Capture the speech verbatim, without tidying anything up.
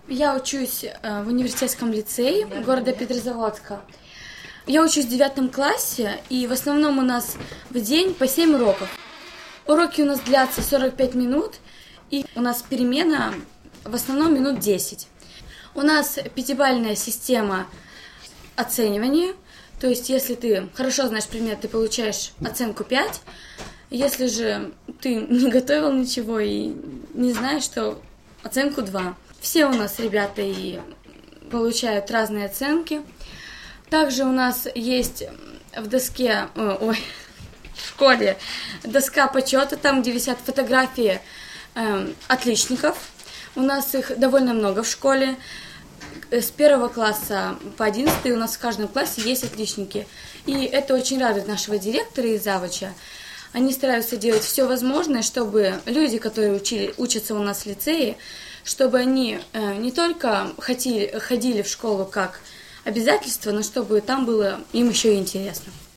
Я учусь э, в университетском лицее города Петрозаводска. Я учусь в девятом классе, и в основном у нас в день по семь уроков. Уроки у нас длятся сорок пять минут, и у нас перемена в основном минут десять. У нас пятибалльная система оценивания, то есть если ты хорошо знаешь предмет, ты получаешь оценку пять. Если же ты не готовил ничего и не знаешь, то оценку два. Все у нас ребята и получают разные оценки. Также у нас есть в доске, ой, в школе доска почета, там, где висят фотографии э, отличников. У нас их довольно много в школе. С первого класса по одиннадцатый у нас в каждом классе есть отличники. И это очень радует нашего директора и завуча. Они стараются делать все возможное, чтобы люди, которые учили, учатся у нас в лицее, чтобы они э, не только ходили, ходили в школу как обязательство, но чтобы там было им еще и интересно.